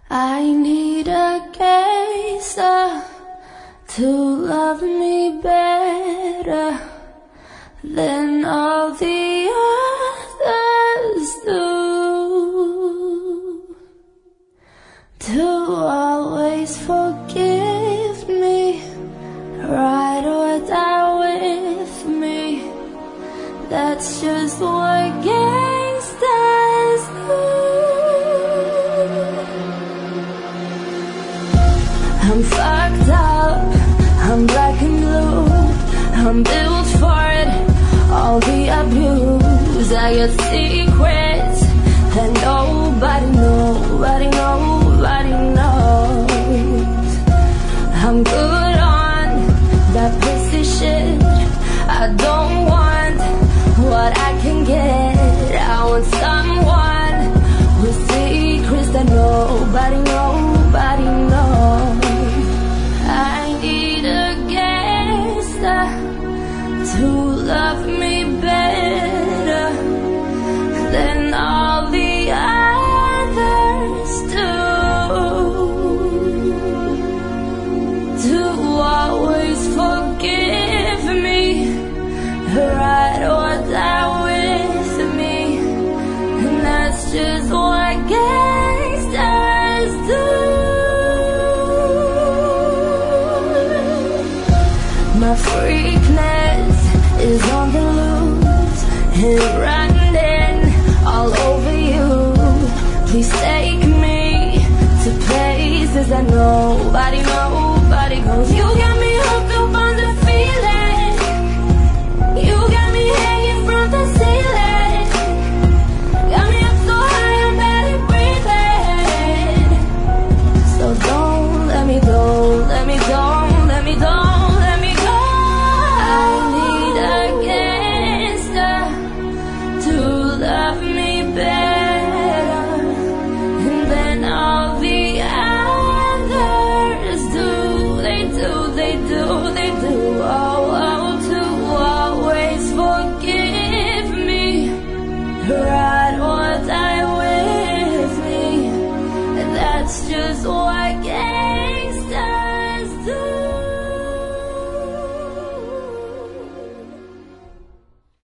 I need a gangster to love me better than all the others do, to always forgive me, ride or die with me. That's just what gangsters do. I'm fucked up, I'm black and blue, I'm built for it, all the abuse. I got secrets that nobody knows. I'm good on that pussy shit. I don't want what I can get. I want someone with secrets that nobody knows. I need a gangster to love me better than all the others do, to always forgive me, ride or die with me. And that's just what gangsters do. My freak